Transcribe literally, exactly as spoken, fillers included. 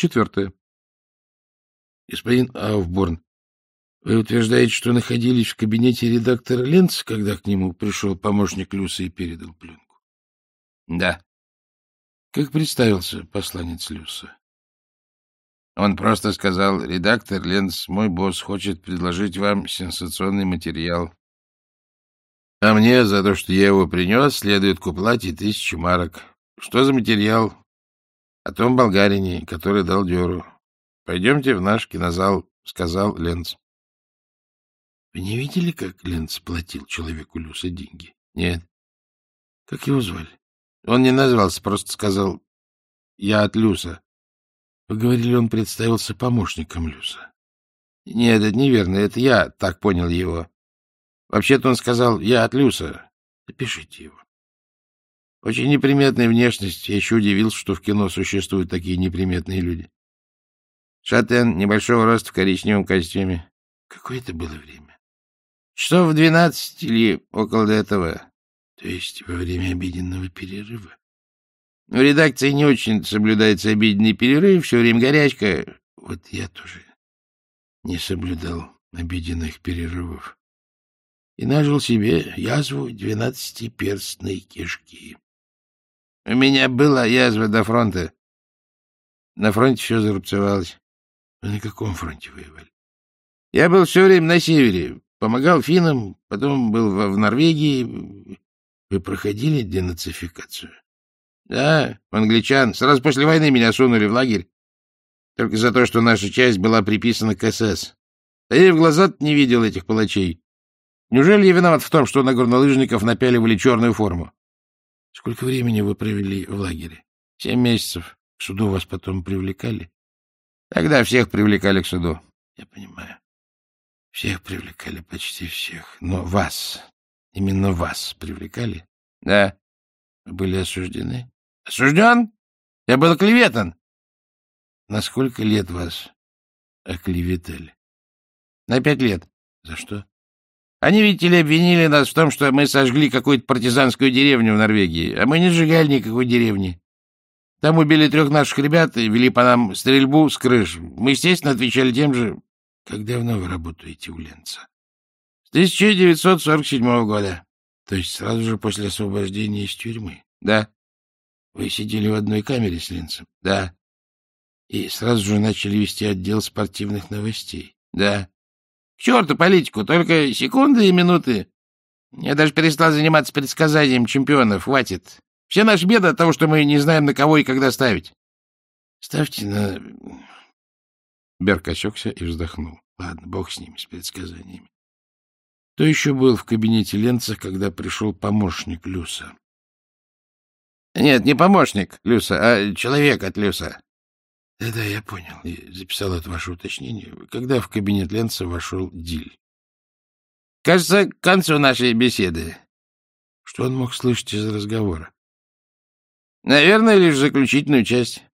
Четвертое. Господин Ауфборн, вы утверждаете, что находились в кабинете редактора Ленца, когда к нему пришел помощник Люса и передал пленку? Да. Как представился посланец Люса? Он просто сказал: редактор Ленц, мой босс, хочет предложить вам сенсационный материал. А мне за то, что я его принес, следует к уплате тысячи марок. Что за материал? О том болгарине, который дал дёру. Пойдемте в наш кинозал, — сказал Ленц. Вы не видели, как Ленц платил человеку Люса деньги? Нет. Как его звали? Он не назвался, просто сказал: я от Люса. Вы говорили, он представился помощником Люса. Нет, это неверно, это я так понял его. Вообще-то он сказал: я от Люса. Запишите его. Очень неприметная внешность. Я еще удивился, что в кино существуют такие неприметные люди. Шатен, небольшого роста, в коричневом костюме. Какое это было время? Часов в двенадцать или около этого. То есть во время обеденного перерыва? В редакции не очень соблюдается обеденный перерыв, все время горячка. Вот я тоже не соблюдал обеденных перерывов. И нажил себе язву двенадцатиперстной кишки. У меня была язва до фронта. На фронте все зарубцевалось. Вы на каком фронте воевали? Я был все время на севере. Помогал финнам, потом был в, в Норвегии. Вы проходили денацификацию? Да, англичан. Сразу после войны меня сунули в лагерь. Только за то, что наша часть была приписана к СС. А я в глаза не видел этих палачей. Неужели я виноват в том, что на горнолыжников напяливали черную форму? Сколько времени вы провели в лагере? Семь месяцев. К суду вас потом привлекали? Тогда всех привлекали к суду. Я понимаю. Всех привлекали, почти всех. Но вас, именно вас привлекали? Да. Вы были осуждены? Осужден? Я был оклеветан. На сколько лет вас оклеветали? На пять лет. За что? Они, видите ли, обвинили нас в том, что мы сожгли какую-то партизанскую деревню в Норвегии, а мы не сжигали никакой деревни. Там убили трех наших ребят и вели по нам стрельбу с крыш. Мы, естественно, отвечали тем же. Как давно вы работаете у Ленца? С тысяча девятьсот сорок седьмого года. То есть сразу же после освобождения из тюрьмы? Да. Вы сидели в одной камере с Ленцем? Да. И сразу же начали вести отдел спортивных новостей? Да. К черту политику, только секунды и минуты. Я даже перестал заниматься предсказанием чемпионов, хватит. Все наши беды от того, что мы не знаем, на кого и когда ставить. Ставьте на... Берг осекся и вздохнул. Ладно, бог с ними, с предсказаниями. Кто еще был в кабинете Ленца, когда пришел помощник Люса? Нет, не помощник Люса, а человек от Люса. Да-да, я понял. Я записал это ваше уточнение. Когда в кабинет Ленца вошел Диль? Кажется, к концу нашей беседы. Что он мог слышать из разговора? Наверное, лишь заключительную часть.